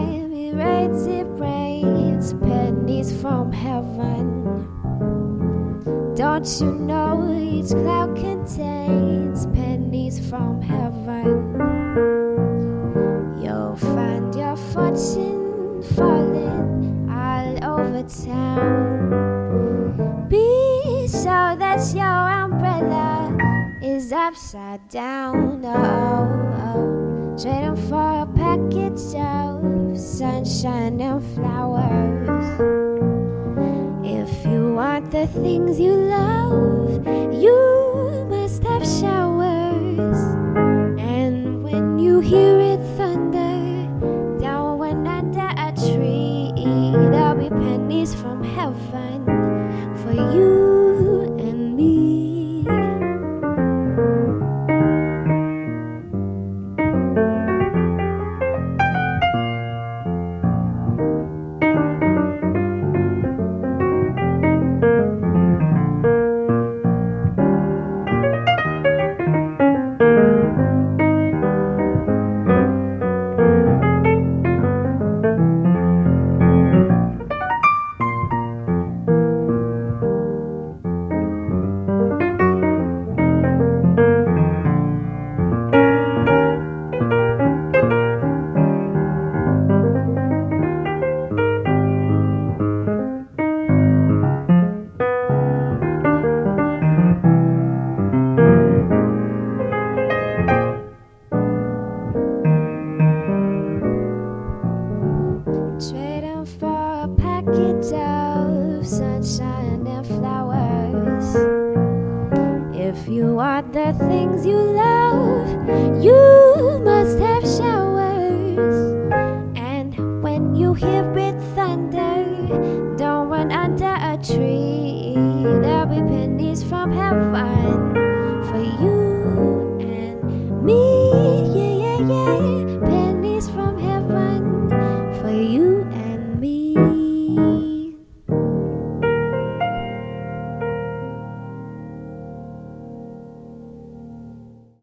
time it rains pennies from heaven. Don't you know each cloud contains pennies from heaven? You'll find your fortune falling all over town. Be sure that your umbrella is upside down. Trading for a package of sunshine and flowers. If you want the things you love, you must have showers. And when you hear it thunder down one under a tree, there'll be pennies from heaven for you and me. Trading for a package of sunshine and flowers. If you want the things you love, you